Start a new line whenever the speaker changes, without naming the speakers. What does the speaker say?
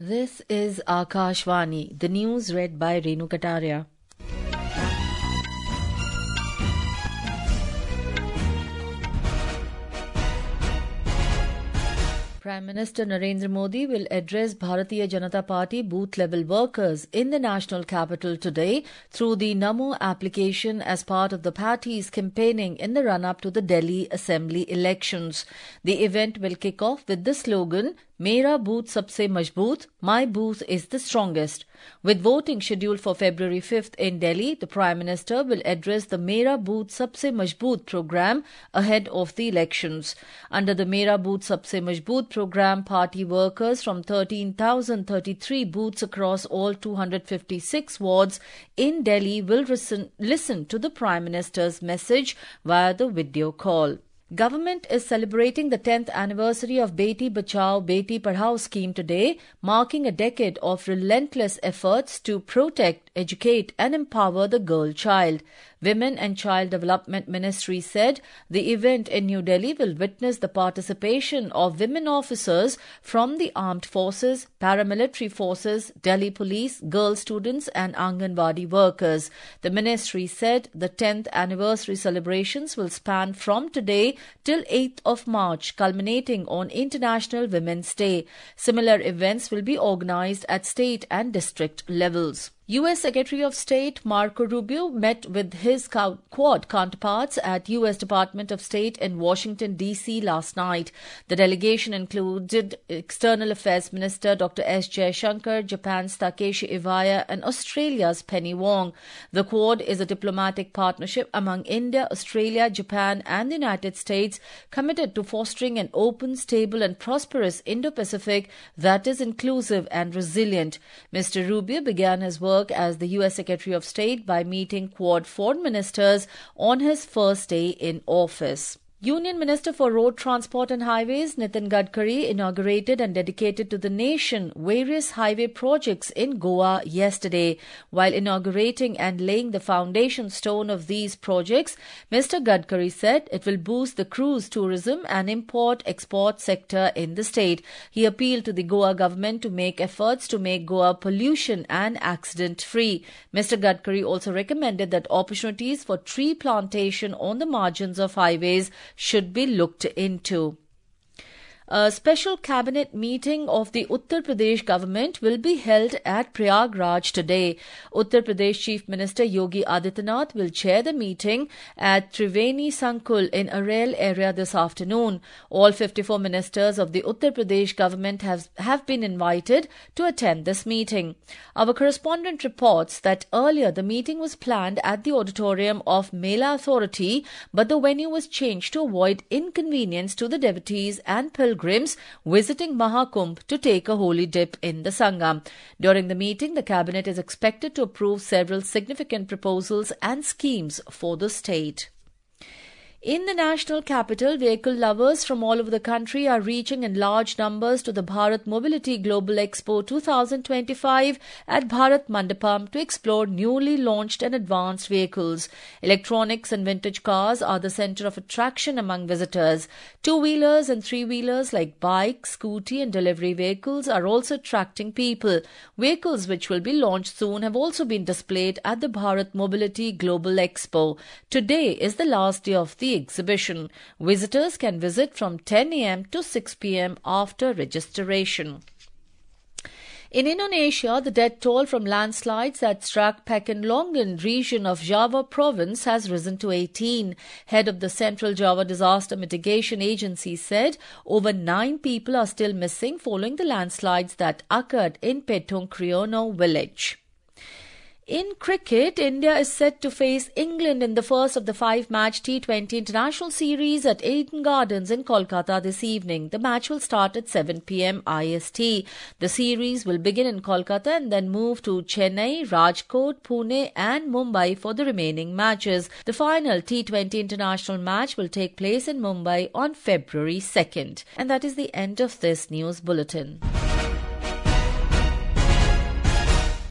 This is Akashvani, the news read by Renu Kataria. Prime Minister Narendra Modi will address Bharatiya Janata Party booth-level workers in the national capital today through the Namo application as part of the party's campaigning in the run-up to the Delhi Assembly elections. The event will kick off with the slogan, Mera booth sabse majboot, my booth is the strongest. With voting scheduled for February 5th in Delhi, the Prime Minister will address the Mera booth sabse majboot program ahead of the elections. Under the Mera booth sabse majboot program, party workers from 13,033 booths across all 256 wards in Delhi will listen to the Prime Minister's message via the video call. Government is celebrating the 10th anniversary of Beti Bachao, Beti Padhao scheme today, marking a decade of relentless efforts to protect, educate and empower the girl child. Women and Child Development Ministry said the event in New Delhi will witness the participation of women officers from the armed forces, paramilitary forces, Delhi police, girl students and Anganwadi workers. The ministry said the 10th anniversary celebrations will span from today till 8th of March, culminating on International Women's Day. Similar events will be organized at state and district levels. U.S. Secretary of State Marco Rubio met with his Quad counterparts at U.S. Department of State in Washington, D.C. last night. The delegation included External Affairs Minister Dr. S. Jaishankar, Japan's Takeshi Iwaya and Australia's Penny Wong. The Quad is a diplomatic partnership among India, Australia, Japan and the United States committed to fostering an open, stable and prosperous Indo-Pacific that is inclusive and resilient. Mr. Rubio began his work as the U.S. Secretary of State by meeting Quad foreign ministers on his first day in office. Union Minister for Road Transport and Highways Nitin Gadkari inaugurated and dedicated to the nation various highway projects in Goa yesterday. While inaugurating and laying the foundation stone of these projects, Mr. Gadkari said it will boost the cruise tourism and import-export sector in the state. He appealed to the Goa government to make efforts to make Goa pollution and accident-free. Mr. Gadkari also recommended that opportunities for tree plantation on the margins of highways should be looked into. A special cabinet meeting of the Uttar Pradesh government will be held at Prayagraj today. Uttar Pradesh Chief Minister Yogi Adityanath will chair the meeting at Triveni Sankul in Arail area this afternoon. All 54 ministers of the Uttar Pradesh government have been invited to attend this meeting. Our correspondent reports that earlier the meeting was planned at the auditorium of Mela Authority, but the venue was changed to avoid inconvenience to the devotees and pilgrims visiting Mahakumbh to take a holy dip in the Sangam. During the meeting, the cabinet is expected to approve several significant proposals and schemes for the state. In the national capital, vehicle lovers from all over the country are reaching in large numbers to the Bharat Mobility Global Expo 2025 at Bharat Mandapam to explore newly launched and advanced vehicles. Electronics and vintage cars are the centre of attraction among visitors. Two-wheelers and three-wheelers like bikes, scooty and delivery vehicles are also attracting people. Vehicles which will be launched soon have also been displayed at the Bharat Mobility Global Expo. Today is the last day of the exhibition. Visitors can visit from 10 a.m. to 6 p.m. after registration. In Indonesia, the death toll from landslides that struck Pakenlongan region of Java province has risen to 18. Head of the Central Java Disaster Mitigation Agency said over 9 people are still missing following the landslides that occurred in Petung Kriono village. In cricket, India is set to face England in the first of the 5-match T20 international series at Eden Gardens in Kolkata this evening. The match will start at 7 p.m. IST. The series will begin in Kolkata and then move to Chennai, Rajkot, Pune and Mumbai for the remaining matches. The final T20 international match will take place in Mumbai on February 2nd. And that is the end of this news bulletin.